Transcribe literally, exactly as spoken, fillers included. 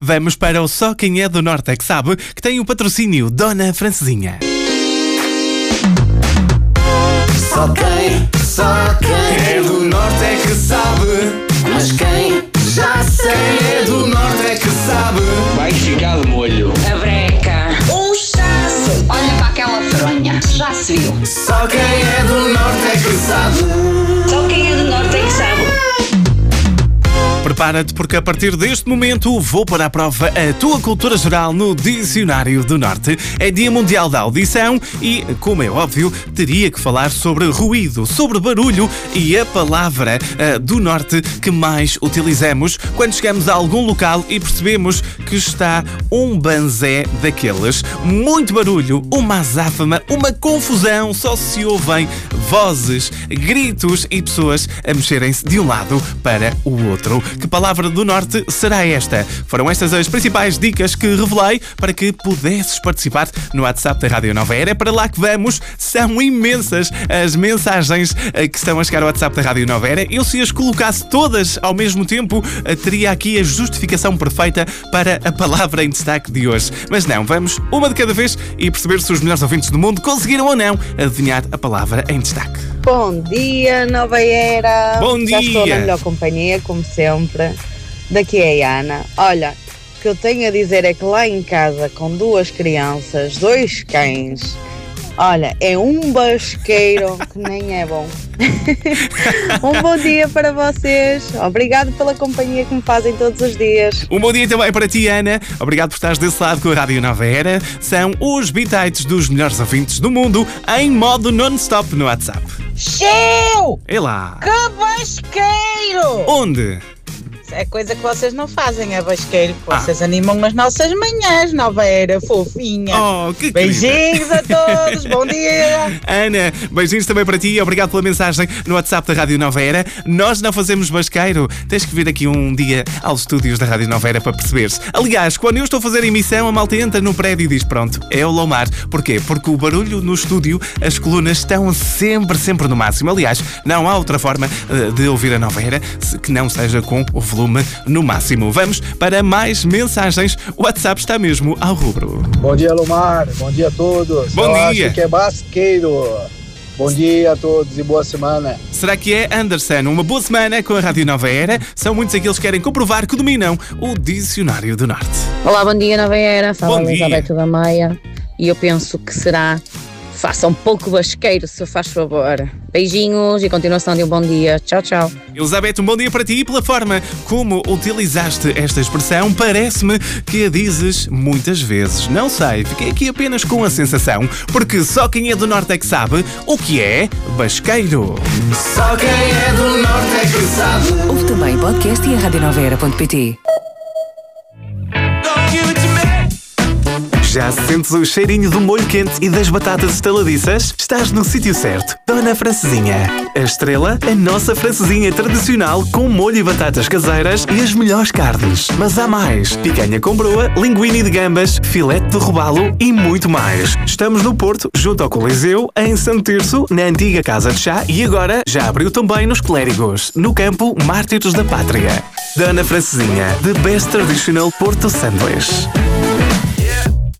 Vamos para o Só Quem É do Norte é que Sabe, que tem o patrocínio Dona Francesinha. Só quem, só quem é do Norte é que sabe. Mas quem já sei é do Norte é que sabe. Vai ficar de molho. A breca, um chasso. Olha para aquela fronha, já se viu. Só quem é do Norte é que sabe. Só quem é do Norte é que sabe. Prepara-te porque a partir deste momento vou pôr à prova a tua cultura geral no Dicionário do Norte. É Dia Mundial da Audição e, como é óbvio, teria que falar sobre ruído, sobre barulho e a palavra uh, do Norte que mais utilizamos quando chegamos a algum local e percebemos que está um banzé daqueles. Muito barulho, uma azáfama, uma confusão, só se ouvem vozes, gritos e pessoas a mexerem-se de um lado para o outro. Que palavra do Norte será esta? Foram estas as principais dicas que revelei para que pudesses participar no WhatsApp da Rádio Nova Era. Para lá que vamos, são imensas as mensagens que estão a chegar ao WhatsApp da Rádio Nova Era. Eu, se as colocasse todas ao mesmo tempo, teria aqui a justificação perfeita para a palavra em destaque de hoje. Mas não, vamos uma de cada vez e perceber se os melhores ouvintes do mundo conseguiram ou não adivinhar a palavra em destaque. Bom dia, Nova Era. Bom dia. Já estou na melhor companhia, como sempre. Daqui é a Ana. Olha, o que eu tenho a dizer é que lá em casa, com duas crianças, dois cães, olha, é um basqueiro que nem é bom. Um bom dia para vocês. Obrigado pela companhia que me fazem todos os dias. Um bom dia também para ti, Ana. Obrigado por estares desse lado com a Rádio Nova Era. São os bitites dos melhores ouvintes do mundo em modo non-stop no WhatsApp. Show! É lá. Que basqueiro! Onde? É coisa que vocês não fazem, é basqueiro. Vocês ah. animam as nossas manhãs, Nova Era, fofinha. Oh, que beijinhos querida. A todos, bom dia. Ana, beijinhos também para ti. Obrigado pela mensagem no WhatsApp da Rádio Nova Era. Nós não fazemos basqueiro. Tens que vir aqui um dia aos estúdios da Rádio Nova Era para perceberes. Aliás, quando eu estou a fazer a emissão, a malta entra no prédio e diz: pronto, é o Lomar. Porquê? Porque o barulho no estúdio, as colunas estão sempre, sempre no máximo. Aliás, não há outra forma de ouvir a Nova Era que não seja com o volume no máximo. Vamos para mais mensagens. O WhatsApp está mesmo ao rubro. Bom dia, Lomar. Bom dia a todos. Bom Eu dia. acho que é basqueiro. Bom dia a todos e boa semana. Será que é, Anderson? Uma boa semana com a Rádio Nova Era. São muitos aqueles que querem comprovar que dominam o Dicionário do Norte. Olá, bom dia, Nova Era. Fala Bom Elizabeth da Maia. E eu penso que será: faça um pouco basqueiro, se faz favor. Beijinhos e continuação de um bom dia. Tchau, tchau. Elizabeth, um bom dia para ti e pela forma como utilizaste esta expressão, parece-me que a dizes muitas vezes. Não sei, fiquei aqui apenas com a sensação, porque só quem é do Norte é que sabe o que é basqueiro. Só quem é do Norte é que sabe. Ouve também podcast e a rádio nova era ponto pt. Já sentes o cheirinho do molho quente e das batatas estaladiças? Estás no sítio certo. Dona Francesinha. A estrela, a nossa francesinha tradicional com molho e batatas caseiras e as melhores carnes. Mas há mais. Picanha com broa, linguine de gambas, filete de robalo e muito mais. Estamos no Porto, junto ao Coliseu, em Santo Tirso, na antiga Casa de Chá e agora já abriu também nos Clérigos, no campo Mártires da Pátria. Dona Francesinha, the best traditional Porto sandwich.